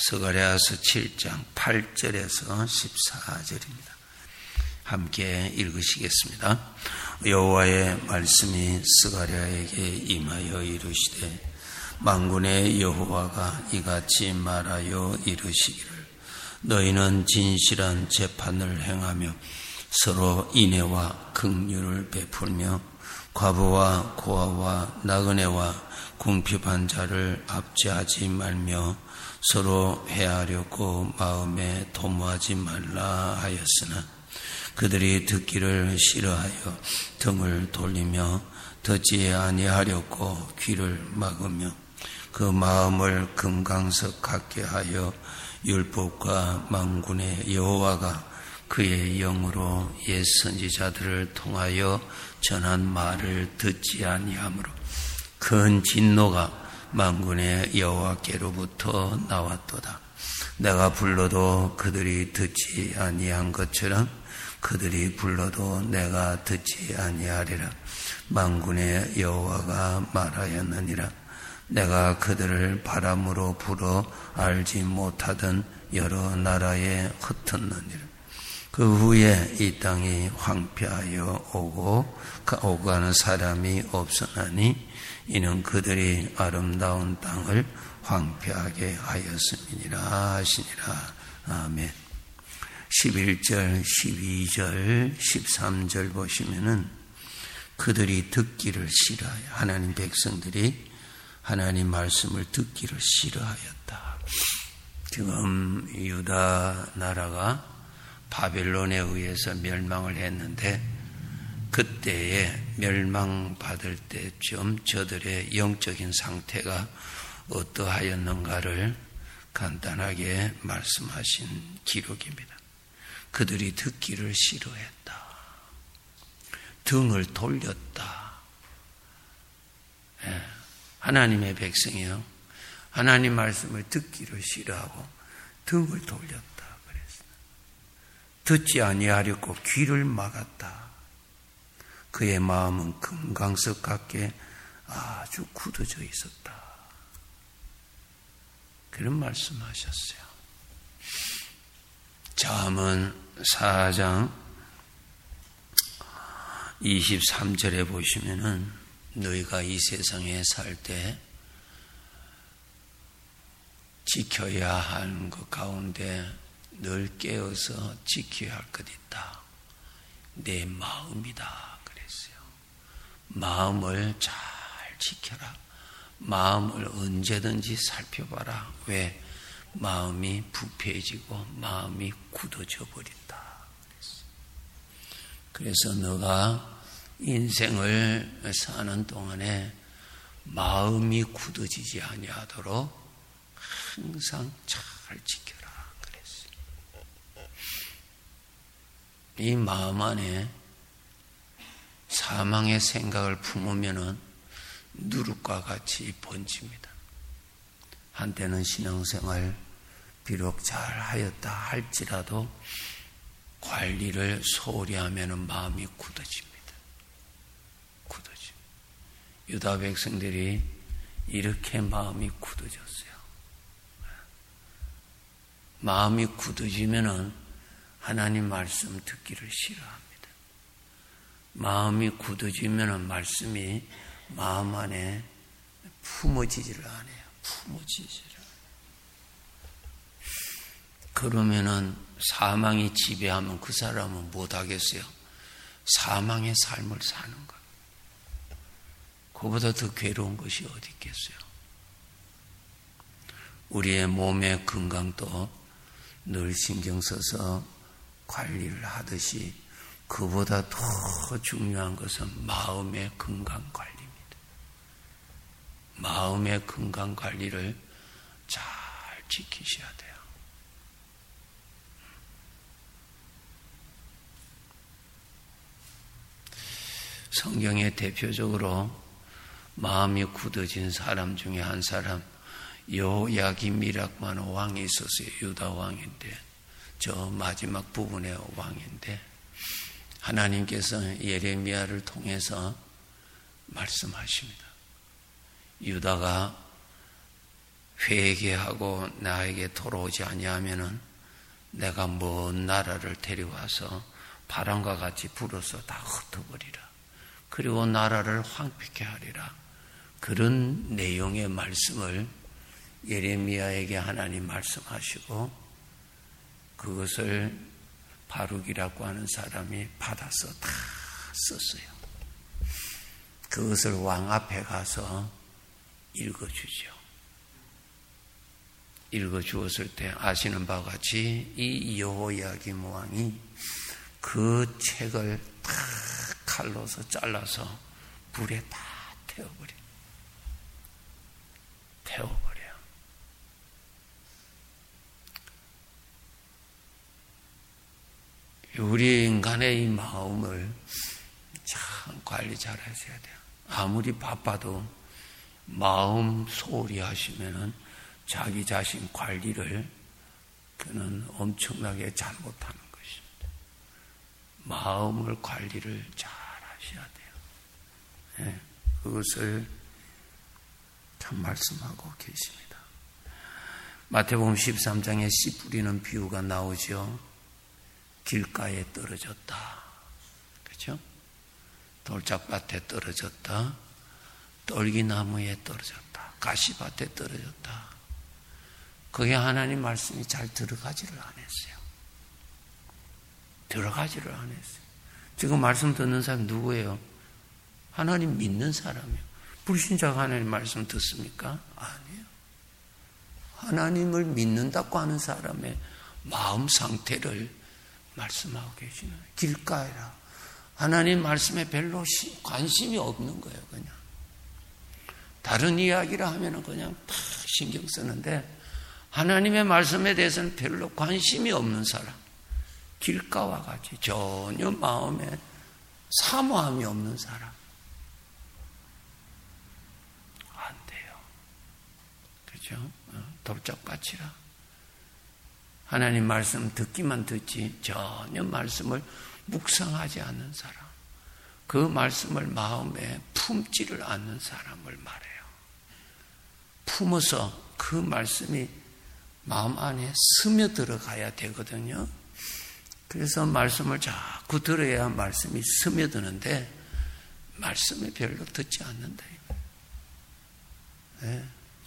스가랴서 7장 8절에서 14절입니다. 함께 읽으시겠습니다. 여호와의 말씀이 스가랴에게 임하여 이르시되 만군의 여호와가 이같이 말하여 이르시기를 너희는 진실한 재판을 행하며 서로 인애와 긍휼을 베풀며 과부와 고아와 나그네와 궁핍한 자를 압제하지 말며 서로 해하려고 마음에 도모하지 말라 하였으나 그들이 듣기를 싫어하여 등을 돌리며 듣지 아니하려고 귀를 막으며 그 마음을 금강석 같게 하여 율법과 만군의 여호와가 그의 영으로 옛 선지자들을 통하여 전한 말을 듣지 아니하므로 큰 진노가 만군의 여호와께로부터 나왔도다. 내가 불러도 그들이 듣지 아니한 것처럼 그들이 불러도 내가 듣지 아니하리라. 만군의 여호와가 말하였느니라. 내가 그들을 바람으로 불어 알지 못하던 여러 나라에 흩었느니라. 그 후에 이 땅이 황폐하여 오고 가는 사람이 없었나니 이는 그들이 아름다운 땅을 황폐하게 하였음이니라 하시니라. 아멘. 11절, 12절, 13절 보시면은 그들이 듣기를 싫어하여 하나님 백성들이 하나님 말씀을 듣기를 싫어하였다. 지금 유다 나라가 바벨론에 의해서 멸망을 했는데 그때에 멸망받을 때쯤 저들의 영적인 상태가 어떠하였는가를 간단하게 말씀하신 기록입니다. 그들이 듣기를 싫어했다. 등을 돌렸다. 하나님의 백성이요. 하나님 말씀을 듣기를 싫어하고 등을 돌렸다. 그랬어요. 듣지 아니하려고 귀를 막았다. 그의 마음은 금강석 같게 아주 굳어져 있었다. 그런 말씀하셨어요. 잠언 4장 23절에 보시면은 너희가 이 세상에 살 때 지켜야 하는 것 가운데 늘 깨어서 지켜야 할 것 있다. 내 마음이다. 그랬어요. 마음을 잘 지켜라. 마음을 언제든지 살펴봐라. 왜? 마음이 부패해지고 마음이 굳어져 버린다. 그래서 너가 인생을 사는 동안에 마음이 굳어지지 아니하도록 항상 잘 지켜라. 그랬어요. 이 마음 안에 사망의 생각을 품으면은 누룩과 같이 번집니다. 한때는 신앙생활 비록 잘 하였다 할지라도 관리를 소홀히 하면은 마음이 굳어집니다. 굳어집니다. 유다 백성들이 이렇게 마음이 굳어졌어요. 마음이 굳어지면은 하나님 말씀 듣기를 싫어합니다. 마음이 굳어지면은 말씀이 마음 안에 품어지지를 않아요. 품어지지를. 그러면은 사망이 지배하면 그 사람은 못하겠어요. 사망의 삶을 사는 것. 그보다 더 괴로운 것이 어디 있겠어요. 우리의 몸의 건강도 늘 신경 써서 관리를 하듯이 그보다 더 중요한 것은 마음의 건강 관리입니다. 마음의 건강 관리를 잘 지키셔야 돼요. 성경에 대표적으로 마음이 굳어진 사람 중에 한 사람 요야김이라고 하는 왕이 있었어요. 유다 왕인데 저 마지막 부분의 왕인데 하나님께서 예레미야를 통해서 말씀하십니다. 유다가 회개하고 나에게 돌아오지 아니하면은 내가 먼 나라를 데려와서 바람과 같이 불어서 다 흩어버리라. 그리고 나라를 황폐케 하리라. 그런 내용의 말씀을 예레미야에게 하나님 말씀하시고 그것을 바룩이라고 하는 사람이 받아서 다 썼어요. 그것을 왕 앞에 가서 읽어주죠. 읽어주었을 때 아시는 바와 같이 이 여호야김 왕이 그 책을 다 칼로서 잘라서 불에 다 태워버려요. 우리 인간의 이 마음을 참 관리 잘 하셔야 돼요. 아무리 바빠도 마음 소홀히 하시면은 자기 자신 관리를 그는 엄청나게 잘못하는 것입니다. 마음을 관리를 잘 하셔야 돼요. 네, 그것을 참 말씀하고 계십니다. 마태복음 13장에 씨 뿌리는 비유가 나오죠. 길가에 떨어졌다. 그렇죠? 돌짝밭에 떨어졌다. 떨기나무에 떨어졌다. 가시밭에 떨어졌다. 그게 하나님 말씀이 잘 들어가지를 안 했어요. 들어가지를 안 했어요. 지금 말씀 듣는 사람 누구예요? 하나님 믿는 사람이에요. 불신자가 하나님 말씀 듣습니까? 아니에요. 하나님을 믿는다고 하는 사람의 마음 상태를 말씀하고 계시는 길가에라. 하나님 말씀에 별로 관심이 없는 거예요. 그냥 다른 이야기를 하면 그냥 다 신경 쓰는데 하나님의 말씀에 대해서는 별로 관심이 없는 사람, 길가와 같이 전혀 마음에 사모함이 없는 사람 안 돼요. 그렇죠? 돌짝밭이라. 하나님 말씀 듣기만 듣지 전혀 말씀을 묵상하지 않는 사람, 그 말씀을 마음에 품지를 않는 사람을 말해요. 품어서 그 말씀이 마음 안에 스며들어가야 되거든요. 그래서 말씀을 자꾸 들어야 말씀이 스며드는데 말씀을 별로 듣지 않는다. 네.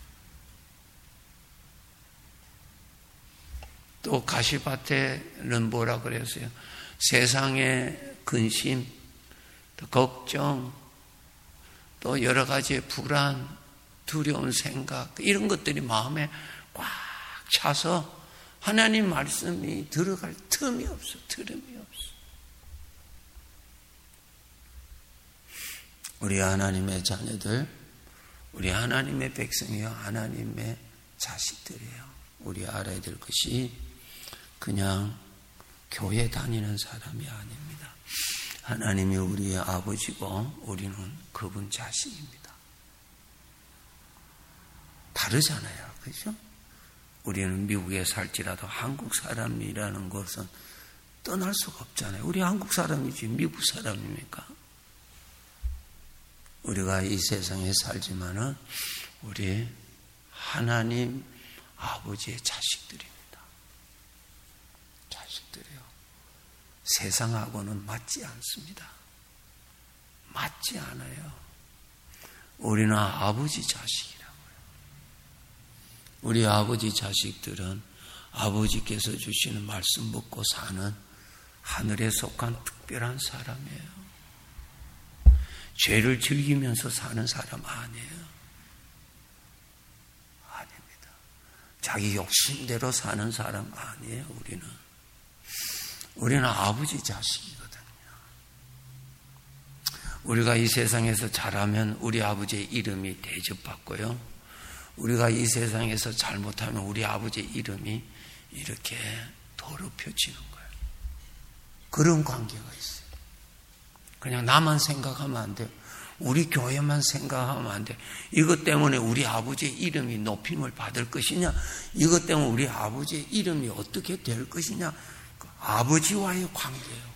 또 가시밭에는 뭐라 그랬어요? 세상의 근심, 또 걱정, 또 여러 가지의 불안, 두려운 생각 이런 것들이 마음에 꽉 차서 하나님 말씀이 들어갈 틈이 없어. 들음이 없어. 우리 하나님의 자녀들, 우리 하나님의 백성이요 하나님의 자식들이에요. 우리 알아야 될 것이 그냥 교회 다니는 사람이 아닙니다. 하나님이 우리의 아버지고 우리는 그분 자식입니다. 다르잖아요. 그렇죠? 우리는 미국에 살지라도 한국 사람이라는 것은 떠날 수가 없잖아요. 우리 한국 사람이지 미국 사람입니까? 우리가 이 세상에 살지만은 우리 하나님 아버지의 자식들입니다. 자식들이요. 세상하고는 맞지 않습니다. 맞지 않아요. 우리는 아버지 자식이라고요. 우리 아버지 자식들은 아버지께서 주시는 말씀 먹고 사는 하늘에 속한 특별한 사람이에요. 죄를 즐기면서 사는 사람 아니에요. 아닙니다. 자기 욕심대로 사는 사람 아니에요. 우리는 아버지 자식이거든요. 우리가 이 세상에서 자라면 우리 아버지의 이름이 대접받고요. 우리가 이 세상에서 잘못하면 우리 아버지의 이름이 이렇게 더럽혀지는 거예요. 그런 관계가 있어요. 그냥 나만 생각하면 안 돼요. 우리 교회만 생각하면 안 돼요. 이것 때문에 우리 아버지의 이름이 높임을 받을 것이냐, 이것 때문에 우리 아버지의 이름이 어떻게 될 것이냐, 그 아버지와의 관계예요.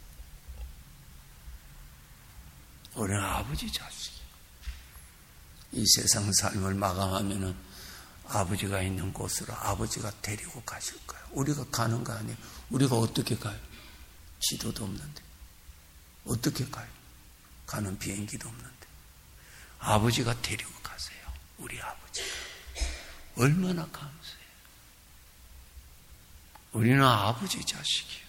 우리는 아버지 자식. 이 세상 삶을 마감하면은 아버지가 있는 곳으로 아버지가 데리고 가실 거예요. 우리가 가는 거 아니에요. 우리가 어떻게 가요? 지도도 없는데. 어떻게 가요? 가는 비행기도 없는데. 아버지가 데리고 가세요. 우리 아버지가. 얼마나 감사해요. 우리는 아버지 자식이에요.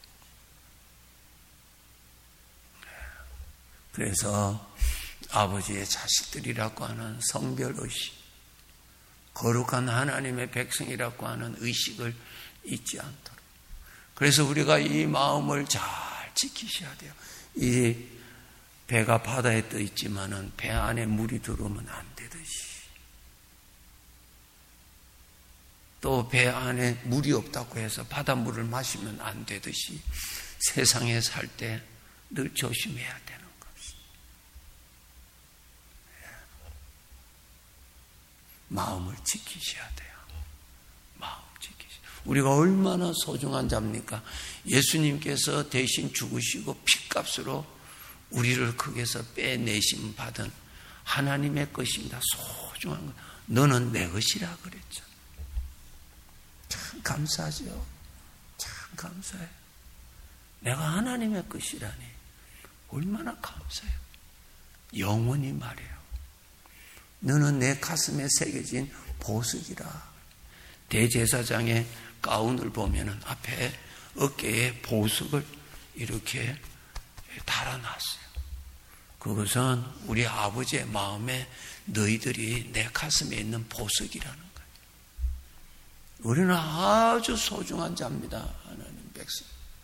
그래서 아버지의 자식들이라고 하는 성별의식, 거룩한 하나님의 백성이라고 하는 의식을 잊지 않도록. 그래서 우리가 이 마음을 잘 지키셔야 돼요. 이 배가 바다에 떠 있지만은 배 안에 물이 들어오면 안 되듯이, 또 배 안에 물이 없다고 해서 바닷물을 마시면 안 되듯이 세상에 살 때 늘 조심해야 되는 것입니다. 마음을 지키셔야 돼요. 마음 지키셔야 돼요. 우리가 얼마나 소중한 자입니까? 예수님께서 대신 죽으시고 핏값으로 우리를 거기서 빼내심 받은 하나님의 것입니다. 소중한 것. 너는 내 것이라 그랬죠. 참 감사하죠. 참 감사해요. 내가 하나님의 것이라니 얼마나 감사해요. 영원히 말해요. 너는 내 가슴에 새겨진 보석이라. 대제사장의 가운을 보면은 앞에 어깨에 보석을 이렇게 달아놨어요. 그것은 우리 아버지의 마음에 너희들이 내 가슴에 있는 보석이라는 거예요. 우리는 아주 소중한 자입니다. 하나님 백성.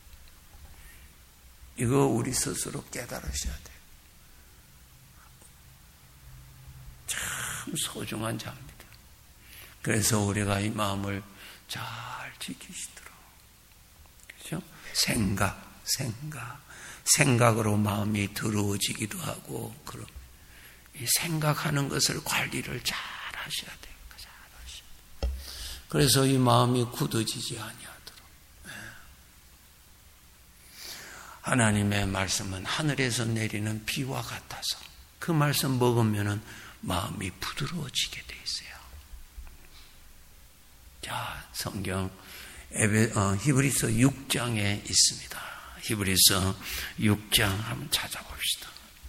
이거 우리 스스로 깨달으셔야 돼요. 참 소중한 자입니다. 그래서 우리가 이 마음을 잘 지키시도록. 그렇죠? 생각으로 마음이 더러워지기도 하고, 그럼 이 생각하는 것을 관리를 잘 하셔야 돼요. 잘 하셔야 돼요. 그래서 이 마음이 굳어지지 아니하도록. 하나님의 말씀은 하늘에서 내리는 비와 같아서 그 말씀 먹으면은 마음이 부드러워지게 돼 있어요. 자, 성경 히브리서 6장에 있습니다. 히브리서 6장 한번 찾아봅시다.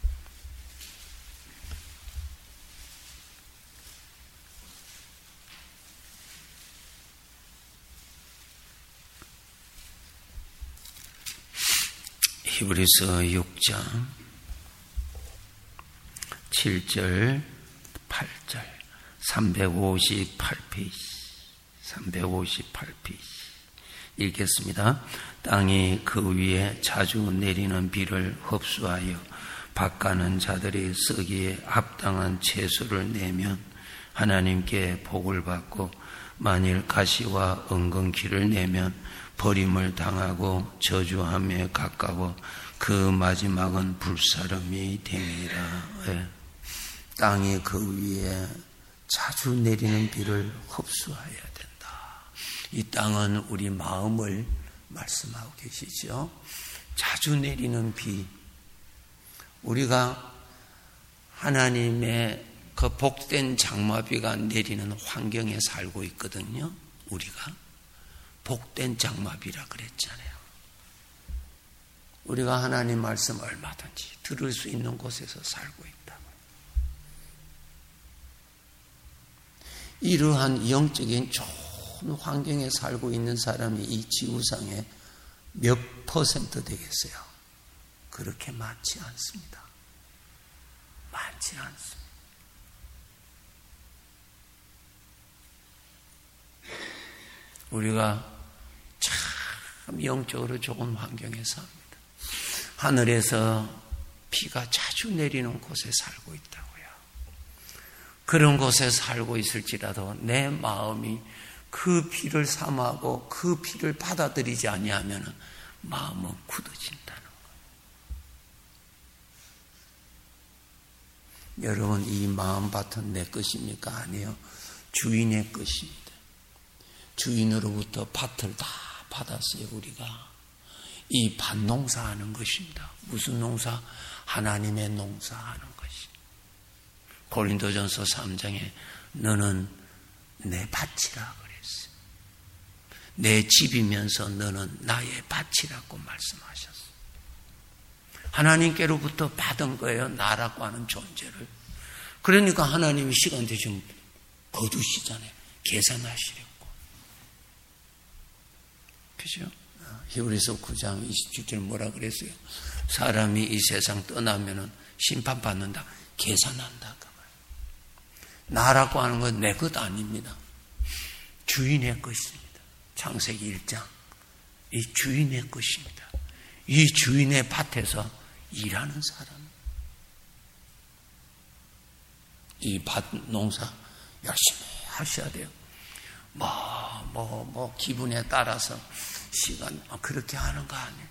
히브리서 6장 7절 8절 358페이지 읽겠습니다. 땅이 그 위에 자주 내리는 비를 흡수하여 밭가는 자들이 쓰기에 합당한 채소를 내면 하나님께 복을 받고, 만일 가시와 은근키를 내면 버림을 당하고 저주함에 가까워 그 마지막은 불사름이 되니라. 땅이 그 위에 자주 내리는 비를 흡수해야 된다. 이 땅은 우리 마음을 말씀하고 계시죠. 자주 내리는 비. 우리가 하나님의 그 복된 장마비가 내리는 환경에 살고 있거든요. 우리가 복된 장마비라 그랬잖아요. 우리가 하나님 말씀 얼마든지 들을 수 있는 곳에서 살고 있다고. 이러한 영적인 좋은 환경에 살고 있는 사람이 이 지구상에 몇 퍼센트 되겠어요? 그렇게 많지 않습니다. 많지 않습니다. 우리가 참 영적으로 좋은 환경에 삽니다. 하늘에서 비가 자주 내리는 곳에 살고 있다고요. 그런 곳에 살고 있을지라도 내 마음이 그 비를 삼하고 그 비를 받아들이지 아니하면 마음은 굳어진다는 거예요. 여러분, 이 마음밭은 내 것입니까? 아니에요. 주인의 것입니다. 주인으로부터 밭을 다 받았어요. 우리가 이 밭 농사하는 것입니다. 무슨 농사? 하나님의 농사하는 것이. 고린도전서 3장에 너는 내 밭이라 그랬어요. 내 집이면서 너는 나의 밭이라고 말씀하셨어요. 하나님께로부터 받은 거예요. 나라고 하는 존재를. 그러니까 하나님이 시간 되시면 거두시잖아요. 계산하시려고. 그죠? 히브리서 9장 27절 뭐라 그랬어요? 사람이 이 세상 떠나면은 심판받는다. 계산한다. 그 말. 나라고 하는 건 내 것 아닙니다. 주인의 것입니다. 창세기 1장. 이 주인의 것입니다. 이 주인의 밭에서 일하는 사람. 이 밭 농사 열심히 하셔야 돼요. 기분에 따라서 시간, 그렇게 하는 거 아니에요.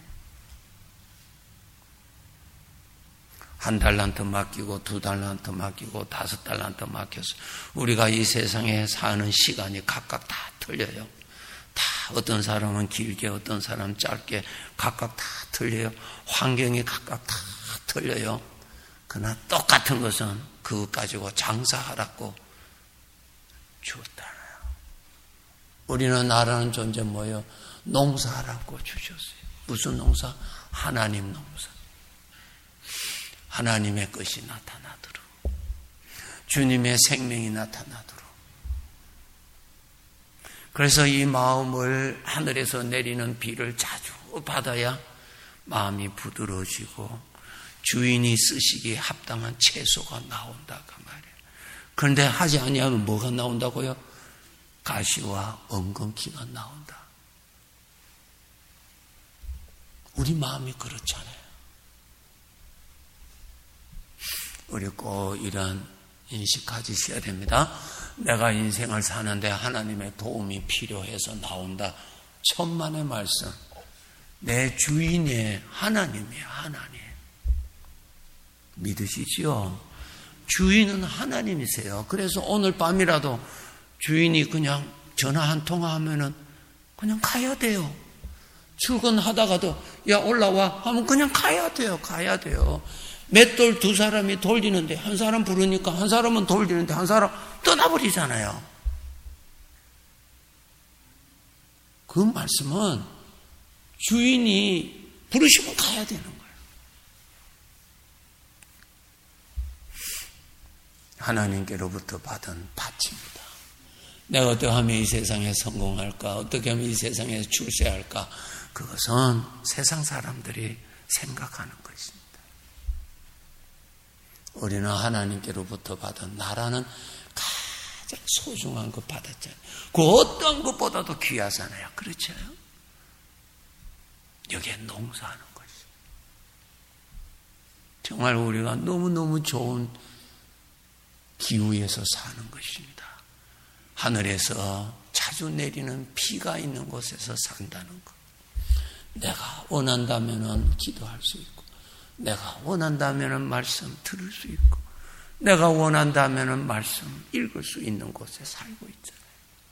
한 달란트 맡기고, 2달란트 맡기고, 5달란트 맡겨서 우리가 이 세상에 사는 시간이 각각 다 틀려요. 다 어떤 사람은 길게, 어떤 사람은 짧게, 각각 다 틀려요. 환경이 각각 다 틀려요. 그러나 똑같은 것은 그것 가지고 장사하라고 주었잖아요. 우리는 나라는 존재 뭐예요? 농사하라고 주셨어요. 무슨 농사? 하나님 농사. 하나님의 것이 나타나도록, 주님의 생명이 나타나도록. 그래서 이 마음을 하늘에서 내리는 비를 자주 받아야 마음이 부드러워지고 주인이 쓰시기에 합당한 채소가 나온다 그 말이에요. 그런데 하지 아니하면 뭐가 나온다고요? 가시와 엉겅퀴가 나온다. 우리 마음이 그렇잖아요. 우리 꼭 이런 인식 가지셔야 됩니다. 내가 인생을 사는데 하나님의 도움이 필요해서 나온다. 천만의 말씀. 내 주인이 하나님이에요. 하나님. 믿으시죠? 주인은 하나님이세요. 그래서 오늘 밤이라도 주인이 그냥 전화 한 통화하면은 그냥 가야 돼요. 출근하다가도 야 올라와 하면 그냥 가야 돼요. 가야 돼요. 맷돌 두 사람이 돌리는데 한 사람 부르니까 한 사람은 돌리는데 한 사람 떠나버리잖아요. 그 말씀은 주인이 부르시면 가야 되는 거예요. 하나님께로부터 받은 밭입니다. 내가 어떻게 하면 이 세상에 성공할까? 어떻게 하면 이 세상에 출세할까? 그것은 세상 사람들이 생각하는 것입니다. 우리는 하나님께로부터 받은 나라는 가장 소중한 것 받았잖아요. 그 어떤 것보다도 귀하잖아요. 그렇죠? 여기에 농사하는 것이죠. 정말 우리가 너무너무 좋은 기후에서 사는 것입니다. 하늘에서 자주 내리는 비가 있는 곳에서 산다는 것. 내가 원한다면 기도할 수 있고, 내가 원한다면 말씀 들을 수 있고, 내가 원한다면 말씀 읽을 수 있는 곳에 살고 있잖아요.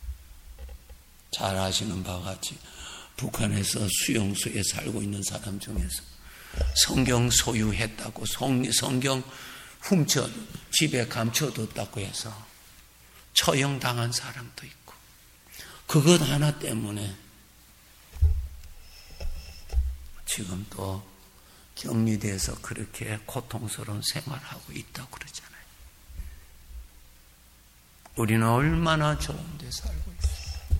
잘 아시는 바와 같이 북한에서 수용소에 살고 있는 사람 중에서 성경 소유했다고, 성경 훔쳐 집에 감춰뒀다고 해서 처형당한 사람도 있고, 그것 하나 때문에 지금 또 격리돼서 그렇게 고통스러운 생활하고 있다고 그러잖아요. 우리는 얼마나 좋은 데 살고 있어요.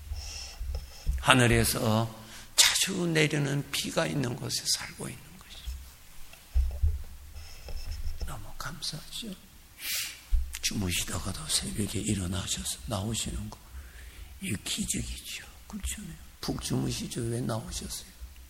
하늘에서 자주 내리는 비가 있는 곳에 살고 있는 것이죠. 너무 감사하죠. 주무시다가도 새벽에 일어나셔서 나오시는 거, 이게 기적이죠. 그렇잖아요. 푹 주무시죠. 왜 나오셨어요?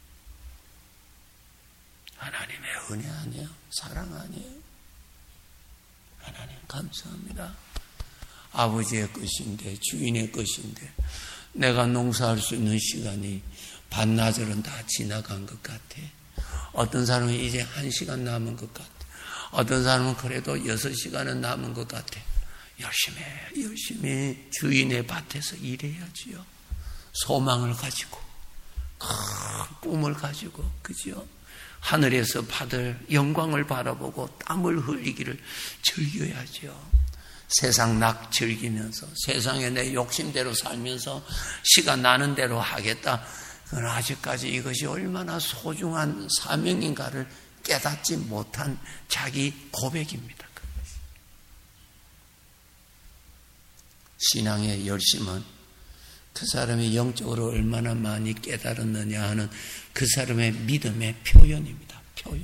하나님의 은혜 아니에요? 사랑 아니에요? 하나님 감사합니다. 아버지의 것인데, 주인의 것인데, 내가 농사할 수 있는 시간이 반나절은 다 지나간 것 같아. 어떤 사람은 이제 1시간 남은 것 같아. 어떤 사람은 그래도 6시간은 남은 것 같아. 열심히 주인의 밭에서 일해야지요. 소망을 가지고, 큰 꿈을 가지고, 그죠? 하늘에서 받을 영광을 바라보고 땀을 흘리기를 즐겨야죠. 세상 낙 즐기면서 세상에 내 욕심대로 살면서 시간 나는 대로 하겠다. 그건 아직까지 이것이 얼마나 소중한 사명인가를 깨닫지 못한 자기 고백입니다. 신앙의 열심은 그 사람이 영적으로 얼마나 많이 깨달았느냐 하는 그 사람의 믿음의 표현입니다.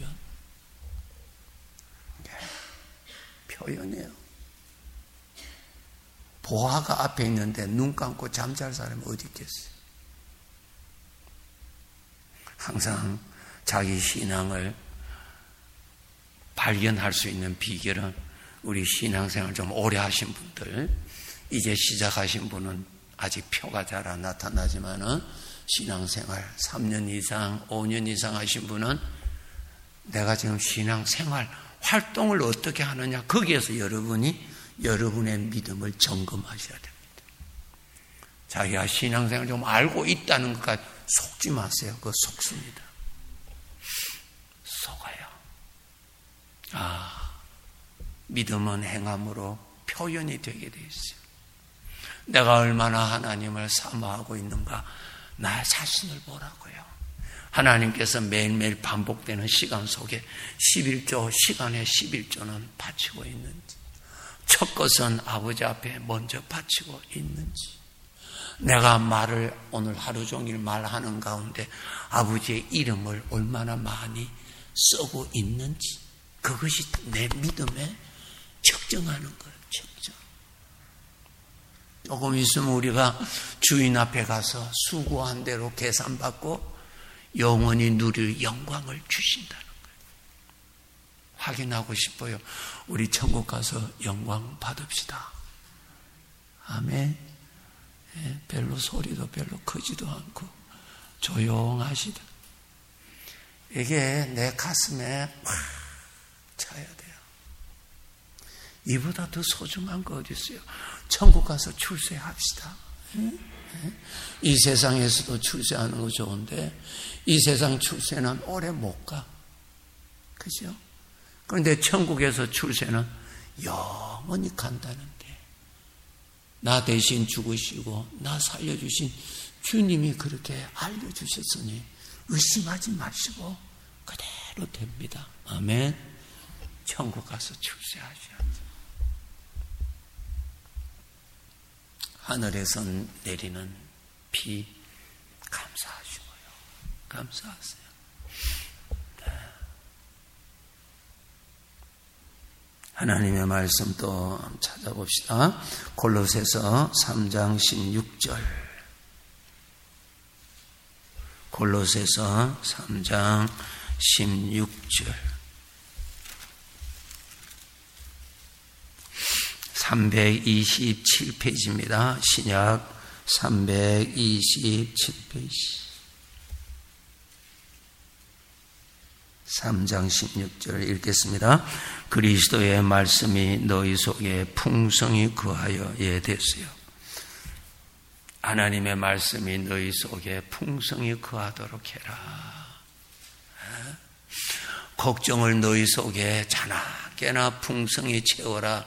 표현이에요. 보화가 앞에 있는데 눈 감고 잠잘 사람이 어디 있겠어요? 항상 자기 신앙을 발견할 수 있는 비결은 우리 신앙생활 좀 오래 하신 분들, 이제 시작하신 분은 아직 표가 잘 안 나타나지만은 신앙생활 3년 이상, 5년 이상 하신 분은 내가 지금 신앙생활 활동을 어떻게 하느냐, 거기에서 여러분의 믿음을 점검하셔야 됩니다. 자기가 신앙생활 좀 알고 있다는 것까지 속지 마세요. 그거 속습니다. 속아요. 믿음은 행함으로 표현이 되게 돼 있어요. 내가 얼마나 하나님을 사모하고 있는가, 나 자신을 보라고요. 하나님께서 매일매일 반복되는 시간 속에 11조, 시간의 11조는 바치고 있는지, 첫 것은 아버지 앞에 먼저 바치고 있는지, 내가 말을 오늘 하루 종일 말하는 가운데 아버지의 이름을 얼마나 많이 쓰고 있는지, 그것이 내 믿음에 측정하는 거예요. 측정. 조금 있으면 우리가 주인 앞에 가서 수고한 대로 계산받고 영원히 누릴 영광을 주신다는 거예요. 확인하고 싶어요. 우리 천국 가서 영광 받읍시다. 아멘. 별로 소리도 별로 크지도 않고 조용하시다. 이게 내 가슴에 팍 차야 돼요. 이보다 더 소중한 거 어디 있어요? 천국 가서 출세합시다. 이 세상에서도 출세하는 거 좋은데 이 세상 출세는 오래 못 가. 그죠? 그런데 천국에서 출세는 영원히 간다는데, 나 대신 죽으시고 나 살려주신 주님이 그렇게 알려주셨으니 의심하지 마시고 그대로 됩니다. 아멘. 천국 가서 출세하셔야죠. 하늘에서 내리는 비 감사하시고요. 감사하세요. 네. 하나님의 말씀 또 찾아봅시다. 골로새서 3장 16절. 골로새서 3장 16절. 327페이지입니다. 신약 327페이지. 3장 16절 읽겠습니다. 그리스도의 말씀이 너희 속에 풍성히 거하여 됐어요. 하나님의 말씀이 너희 속에 풍성히 거하도록 해라. 걱정을 너희 속에 자나깨나 풍성히 채워라.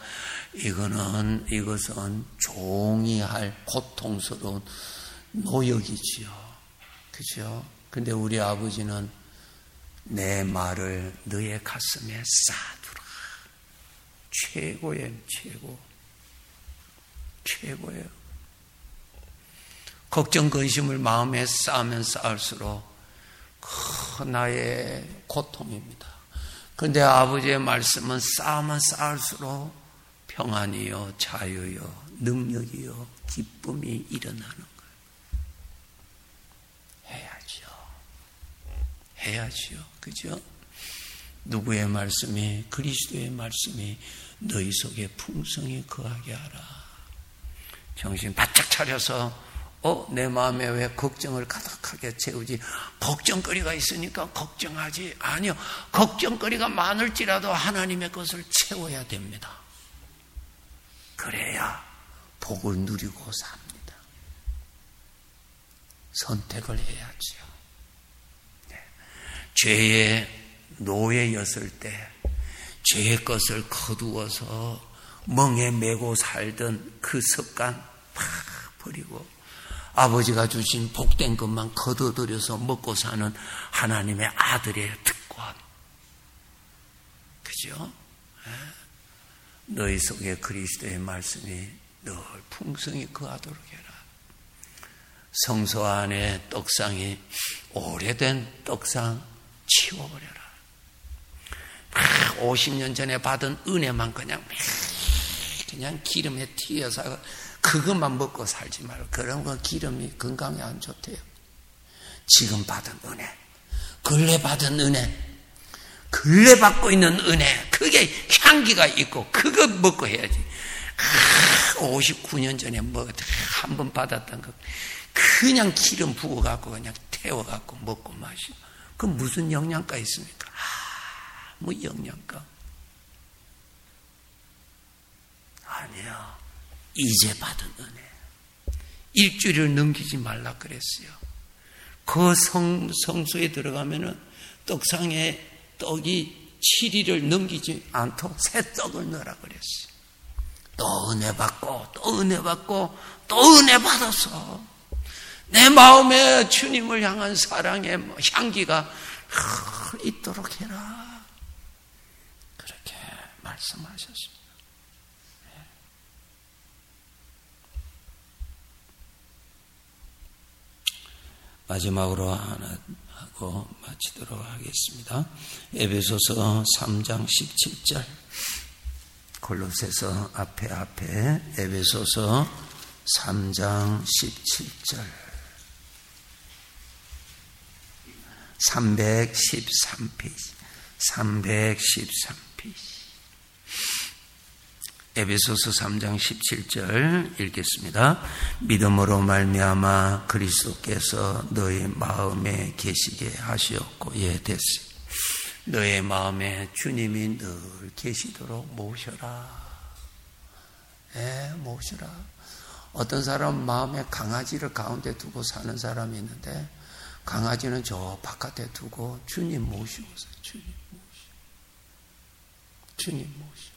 이것은 종이 할 고통스러운 노역이지요. 그죠? 근데 우리 아버지는 내 말을 너의 가슴에 쌓아두라. 최고예요, 최고예요. 걱정, 근심을 마음에 쌓으면 쌓을수록 나의 고통입니다. 그런데 아버지의 말씀은 쌓으면 쌓을수록 평안이요, 자유요, 능력이요, 기쁨이 일어나는 거예요. 해야지요. 그죠? 누구의 말씀이, 그리스도의 말씀이 너희 속에 풍성히 거하게 하라. 정신 바짝 차려서 내 마음에 왜 걱정을 가득하게 채우지? 걱정거리가 있으니까 걱정하지. 아니요. 걱정거리가 많을지라도 하나님의 것을 채워야 됩니다. 그래야 복을 누리고 삽니다. 선택을 해야지요. 네. 죄의 노예였을 때 죄의 것을 거두어서 멍에 메고 살던 그 습관 팍 버리고 아버지가 주신 복된 것만 거둬들여서 먹고 사는 하나님의 아들의 특권. 그죠? 너희 속에 그리스도의 말씀이 늘 풍성히 거하도록 해라. 성소 안에 떡상이 오래된 떡상 치워버려라. 50년 전에 받은 은혜만 그냥 기름에 튀어서 그것만 먹고 살지 말고, 그런 건 기름이 건강에 안 좋대요. 지금 받은 은혜, 근래 받은 은혜, 근래 받고 있는 은혜, 그게 향기가 있고 그거 먹고 해야지. 59년 전에 한 번 받았던 거 그냥 기름 부어갖고 그냥 태워갖고 먹고 마시고, 그 무슨 영양가 있습니까? 뭐 영양가 아니야. 이제 받은 은혜. 일주일을 넘기지 말라 그랬어요. 그 성소에 들어가면은 떡상에 떡이 7일을 넘기지 않도록 새 떡을 넣으라 그랬어요. 또 은혜 받고 또 은혜 받고 또 은혜 받아서 내 마음에 주님을 향한 사랑의 향기가 있도록 해라. 그렇게 말씀하셨습니다. 마지막으로 하나 하고 마치도록 하겠습니다. 에베소서 3장 17절. 골로새서 앞에 에베소서 3장 17절. 313페이지. 313페이지. 에베소서 3장 17절 읽겠습니다. 믿음으로 말미암아 그리스도께서 너희 마음에 계시게 하시었고, 됐어요. 너의 마음에 주님이 늘 계시도록 모셔라. 모셔라. 어떤 사람은 마음에 강아지를 가운데 두고 사는 사람이 있는데, 강아지는 저 바깥에 두고 주님 모시고 있어요. 주님 모시고.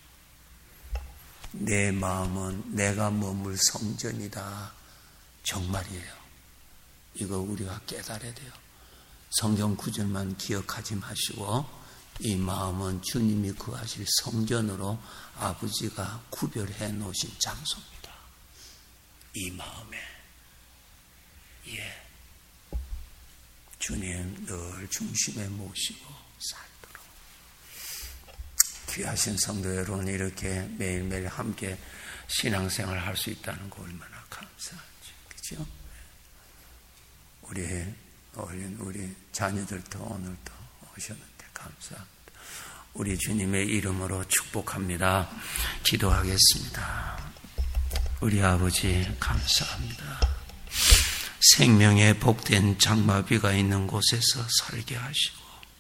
내 마음은 내가 머물 성전이다. 정말이에요. 이거 우리가 깨달아야 돼요. 성경 구절만 기억하지 마시고, 이 마음은 주님이 거하실 성전으로 아버지가 구별해 놓으신 장소입니다. 이 마음에 주님 늘 중심에 모시고 살도록. 귀하신 성도 여러분, 이렇게 매일매일 함께 신앙생활을 할 수 있다는 거 얼마나 감사하지. 그죠? 우리 자녀들도 오늘도 오셨는데 감사합니다. 우리 주님의 이름으로 축복합니다. 기도하겠습니다. 우리 아버지 감사합니다. 생명의 복된 장마비가 있는 곳에서 살게 하시고,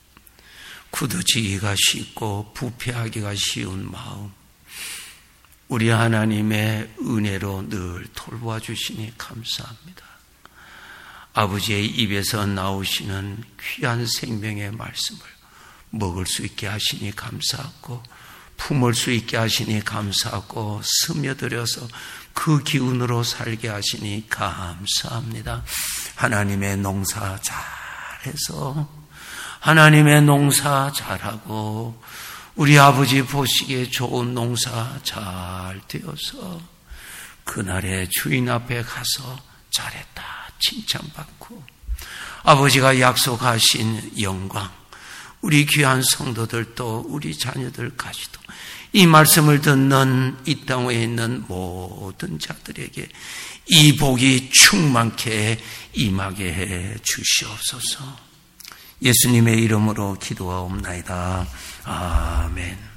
굳어지기가 쉽고 부패하기가 쉬운 마음, 우리 하나님의 은혜로 늘 돌보아 주시니 감사합니다. 아버지의 입에서 나오시는 귀한 생명의 말씀을 먹을 수 있게 하시니 감사하고, 품을 수 있게 하시니 감사하고, 스며들어서 그 기운으로 살게 하시니 감사합니다. 하나님의 농사 잘해서, 하나님의 농사 잘하고, 우리 아버지 보시기에 좋은 농사 잘 되어서 그날의 주인 앞에 가서 잘했다 칭찬받고, 아버지가 약속하신 영광, 우리 귀한 성도들도 우리 자녀들까지도 이 말씀을 듣는 이 땅에 있는 모든 자들에게 이 복이 충만케 임하게 해 주시옵소서. 예수님의 이름으로 기도하옵나이다. 아멘.